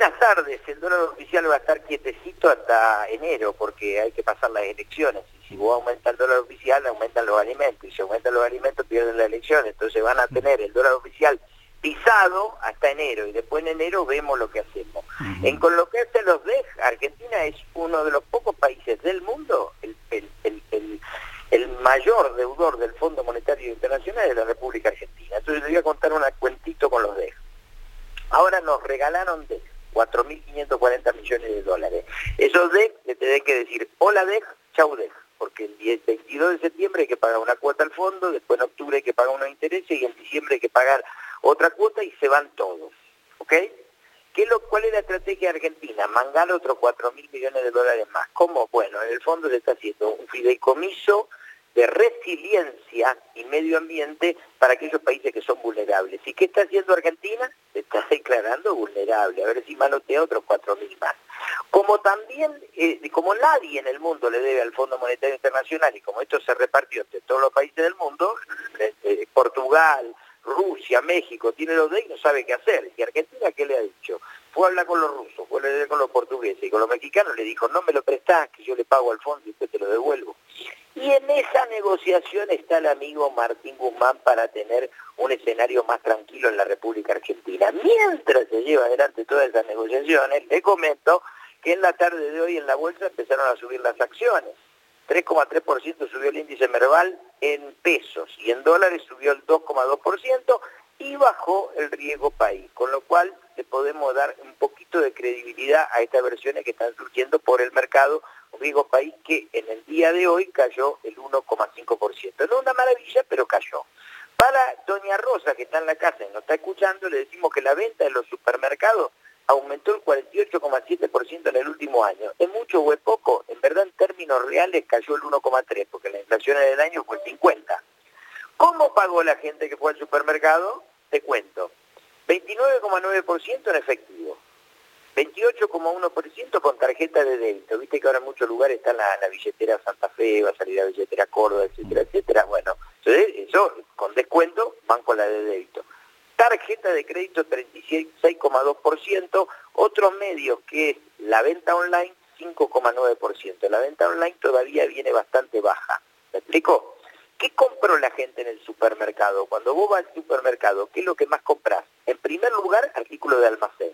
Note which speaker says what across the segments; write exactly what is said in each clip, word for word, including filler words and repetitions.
Speaker 1: Buenas tardes. El dólar oficial va a estar quietecito hasta enero porque hay que pasar las elecciones. Y si vos aumentas el dólar oficial, aumentan los alimentos. Y si aumentan los alimentos, pierden las elecciones. Entonces van a tener el dólar oficial pisado hasta enero. Y después en enero vemos lo que hacemos. Uh-huh. En con lo que hace los D E J, Argentina es uno de los pocos países del mundo, el, el, el, el, el mayor deudor del Fondo Monetario Internacional de la República Argentina. Entonces les voy a contar un cuentito con los D E J. Ahora nos regalaron D E J cuatro mil quinientos cuarenta millones de dólares. Esos D E J le tenés que decir hola D E J, chau D E J, porque el veintidós de septiembre hay que pagar una cuota al fondo, después en octubre hay que pagar unos intereses y en diciembre hay que pagar otra cuota y se van todos. ¿Ok? ¿Qué es lo, ¿Cuál es la estrategia de Argentina? Mangar otros cuatro mil millones de dólares más. ¿Cómo? Bueno, en el fondo se está haciendo un fideicomiso de resiliencia y medio ambiente para aquellos países que son vulnerables. ¿Y qué está haciendo Argentina? Se está declarando vulnerable, a ver si manotea otros cuatro mil más. Como también, eh, como nadie en el mundo le debe al Fondo Monetario Internacional, y como esto se repartió entre todos los países del mundo, eh, eh, Portugal, Rusia, México, tiene los D E J y no sabe qué hacer. ¿Y Argentina qué le ha dicho? Fue a hablar con los rusos, fue a hablar con los portugueses y con los mexicanos, le dijo, no me lo prestás, que yo le pago al fondo y después te lo devuelvo. Y en esa negociación está el amigo Martín Guzmán para tener un escenario más tranquilo en la República Argentina. Mientras se lleva adelante todas esas negociaciones, le comento que en la tarde de hoy en la bolsa empezaron a subir las acciones. tres coma tres por ciento subió el índice Merval en pesos y en dólares subió el dos coma dos por ciento y bajó el riesgo país, con lo cual le podemos dar un poquito de credibilidad a estas versiones que están surgiendo por el mercado riesgo país que en el día de hoy cayó el uno coma cinco por ciento. No una maravilla, pero cayó. Para doña Rosa, que está en la casa y nos está escuchando, le decimos que la venta en los supermercados aumentó el cuarenta y ocho coma siete por ciento en el último año. ¿Es mucho o es poco? En verdad, en términos reales, cayó el uno coma tres por ciento, porque la inflación en el año fue el cincuenta por ciento. ¿Cómo pagó la gente que fue al supermercado? Te cuento. veintinueve coma nueve por ciento en efectivo. veintiocho coma uno por ciento con tarjeta de débito. Viste que ahora en muchos lugares está la, la billetera Santa Fe, va a salir la billetera Córdoba, etcétera, etcétera. Bueno, entonces eso con descuento van con la de débito. Tarjeta de crédito treinta y seis coma dos por ciento, otros medios que es la venta online cinco coma nueve por ciento. La venta online todavía viene bastante baja. ¿Me explico? ¿Qué compró la gente en el supermercado? Cuando vos vas al supermercado, ¿qué es lo que más compras? En primer lugar, artículos de almacén.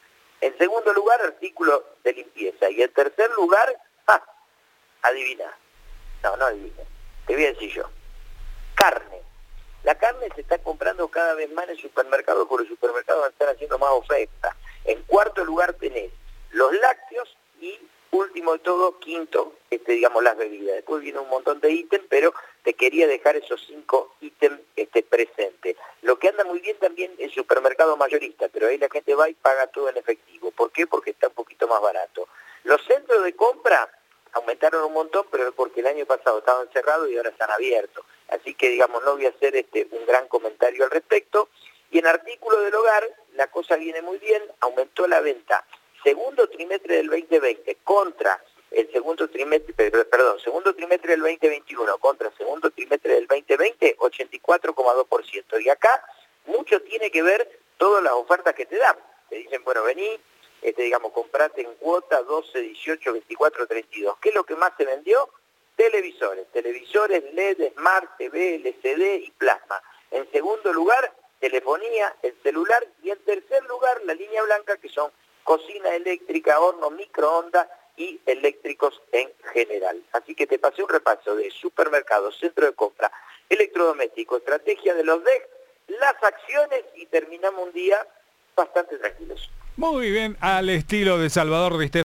Speaker 1: En segundo lugar, artículos de limpieza. Y en tercer lugar, ¡ah! Adivina. No, no adivina. Te voy a decir yo. Carne. La carne se está comprando cada vez más en el supermercado porque los supermercados están haciendo más ofertas. En cuarto lugar tenés los lácteos y último de todo, quinto, este, digamos las bebidas. Después viene un montón de ítems, pero te quería dejar esos cinco ítems este, presentes. Lo que anda muy bien también es el supermercado mayorista, pero ahí la gente va y paga todo en efectivo. ¿Por qué? Porque está un poquito más barato. Los centros de compra aumentaron un montón, pero es porque el año pasado estaban cerrados y ahora están abiertos. Así que, digamos, no voy a hacer este, un gran comentario al respecto. Y en artículos del hogar, la cosa viene muy bien, aumentó la venta. Segundo trimestre del veinte veinte contra el segundo trimestre, perdón, segundo trimestre del veinte veintiuno contra segundo trimestre del veinte veinte, ochenta y cuatro coma dos por ciento. Y acá mucho tiene que ver todas las ofertas que te dan. Te dicen, bueno, vení, este, digamos, comprate en cuota doce, dieciocho, veinticuatro, treinta y dos. ¿Qué es lo que más se vendió? Televisores. Televisores L E D, Smart T V, L C D y plasma. En segundo lugar, telefonía, el celular. Y en tercer lugar, la línea blanca, que son cocina eléctrica, horno, microondas y eléctricos en general. Así que te pasé un repaso de supermercados, centro de compra, electrodoméstico, estrategia de los D E J, las acciones y terminamos un día bastante tranquilos.
Speaker 2: Muy bien, al estilo de Salvador Di Stéfano.